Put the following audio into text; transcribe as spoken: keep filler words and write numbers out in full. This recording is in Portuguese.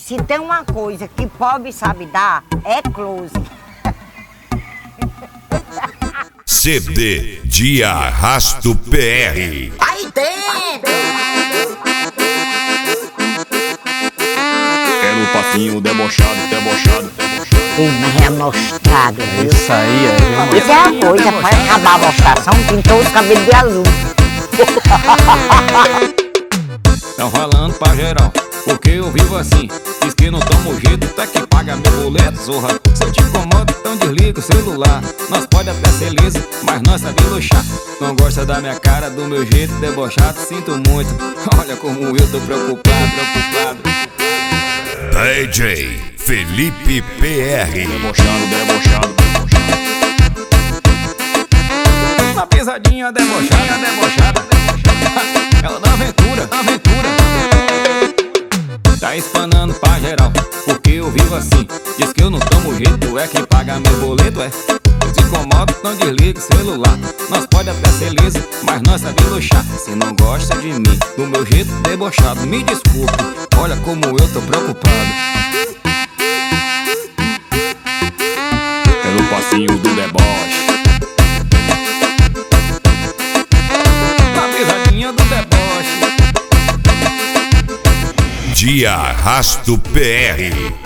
Se tem uma coisa que pobre sabe dar, é close. C D de Arrasto P R. Aí dentro! É no passinho debochado, debochado, debochado. Ih, mas é mostrado, viu? Isso aí, é. Isso é a coisa, para acabar a mostração, pintou os cabelos de azul. Tão falando pra geral, porque eu vivo assim. Diz que não tomo jeito, tá que paga meu boleto, zorra. Se eu te incomodo, então desliga o celular. Nós pode até ser liso, mas nós sabemos luxar. Não gosta da minha cara, do meu jeito debochado, sinto muito. Olha como eu tô preocupado, preocupado. D J Felipe P R. Debochado, debochado, debochado. Uma pisadinha debochada, debochada, debochada. Ela dá aventura, aventura. Tá espanando pra geral, porque eu vivo assim. Diz que eu não tomo jeito, é quem paga meu boleto, é. Se incomoda, não desliga o celular. Nós pode até ser liso, mas nós sabemos luxar. Se não gosta de mim, do meu jeito debochado, me desculpe, olha como eu tô preocupado. Pelo passinho do deboche, na pisadinha do deboche. De Arrasto P R.